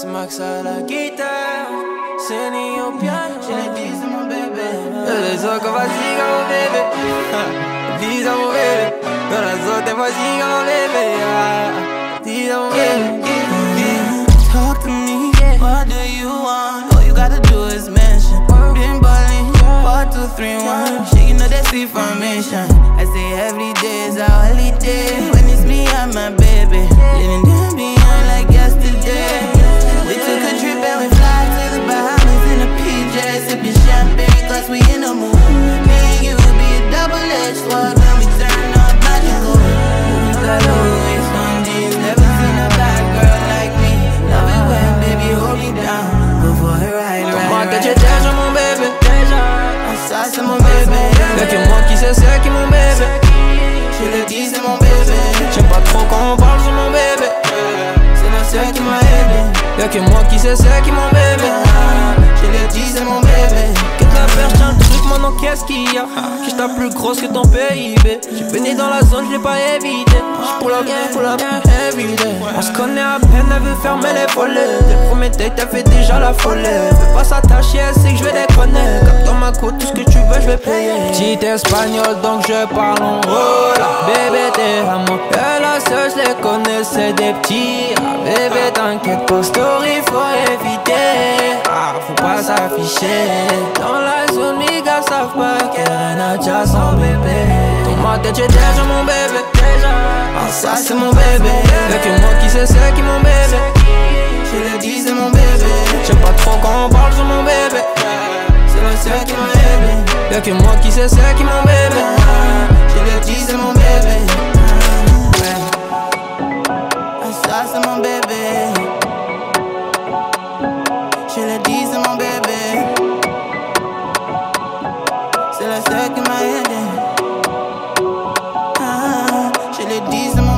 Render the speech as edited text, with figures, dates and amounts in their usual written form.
C'est Max à la guitare, c'est Ni au piano. Je l'ai dit, c'est mon bébé. Les autres, vas-y, comme mon bébé. Dis à mon bébé. Dans la zone, t'es vas-y, comme mon bébé. Dis à mon bébé. Talk to me, what do you want? All you gotta do is mention. Been ballin', 4, 2, 3, 1. Shit, you know that's the formation. I say every day is a holiday. When it's me and my baby, living down beyond like yesterday. We took a trip and we fly to the Bahamas in a PJ, sipping champagne 'cause we in the mood. Me and you would be a double-edged sword when we turn up magical. We got always on jeans, never seen a bad girl like me. Love it when baby hold me down before I ride. Comment que tu déjà mon bébé? Ça c'est mon bébé. Y'a que moi qui sais c'est qui mon bébé. Je le dis c'est mon bébé. J'aime pas trop quand on parle sur mon bébé. C'est la seule qui m'a aidé. Y'a que moi qui sais c'est qui mon bébé. Je le dis c'est mon bébé. Que ta perche un truc maintenant qu'est-ce qu'il y a? Qui t'a plus grosse que ton PIB. J'ai baigné dans la zone, je l'ai pas évité. J'pull up, everyday. On se connaît à peine, elle veut fermer les volets. Dès le premier date, elle fait déjà la folie. Elle veut pas s'attacher, elle sait que je vais déconner. Comme dans ma côte, tout ce que tu veux, je vais payer. Petit espagnol, donc je parle en rola. Bébé, t'es à moi. Et la seule, je les connais, c'est des petits. Bébé, t'inquiète pas, story, faut éviter. Faut pas s'afficher. Dans la zone, mes gars savent pas qu'elle a déjà son bébé. Dans ma tête, j'ai déjà mon bébé. Ça c'est mon bébé. Y'a que moi qui sais c'est qui mon bébé. Je le dis c'est mon bébé. J'aime pas trop quand on parle sur mon bébé. C'est la seule qui m'a aidé. Y'a que moi qui sais c'est qui mon bébé. Je le dis c'est mon bébé. Ça c'est mon bébé. Je le dis c'est mon bébé. C'est la seule qui m'a aidé. Je le dis c'est mon